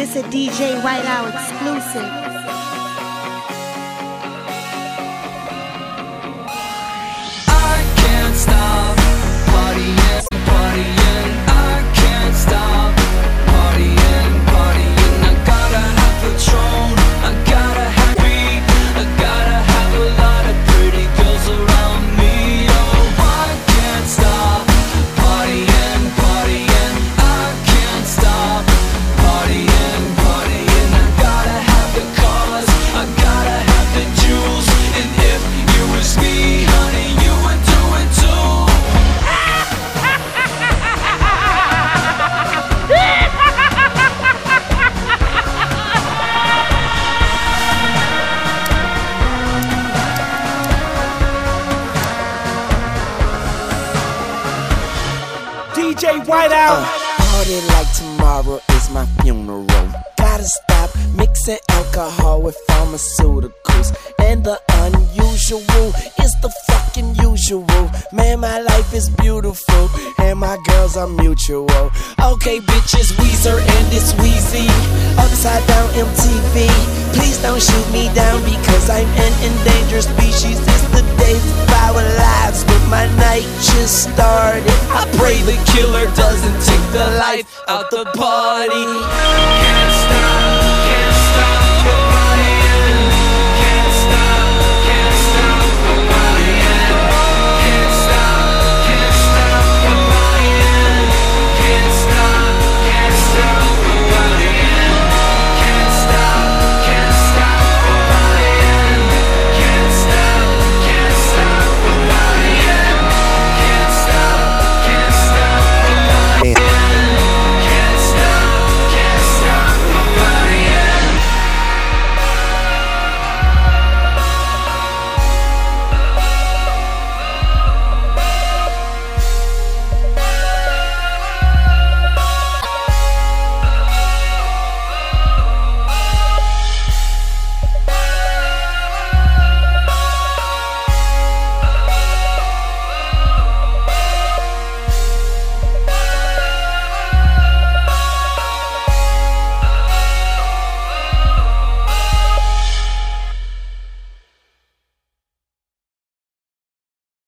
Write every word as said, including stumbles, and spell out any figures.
This a D J Whiteout exclusive. I can't stop partying, partying. I can't stop partying, partying. I gotta have Patron, I gotta have weed, I gotta have a lot of pretty girls around me. Oh, I can't stop partying, partying. I can't stop partying, partying. I gotta have the cars, I gotta have the jewels, and if you was me, honey, you would do it too. D J Whiteout. Uh, party like tomorrow is my funeral. Gotta stop mixing alcohol with pharmaceuticals. And the unusual is the fucking usual. Man, my life is beautiful, and my girls are mutual. Okay, bitches, Weezer and it's Wheezy. Upside down M T V. Please don't shoot me down because I'm an endangered species. It's the days of our lives, but my night just started. I pray the killer doesn't take the life out the party.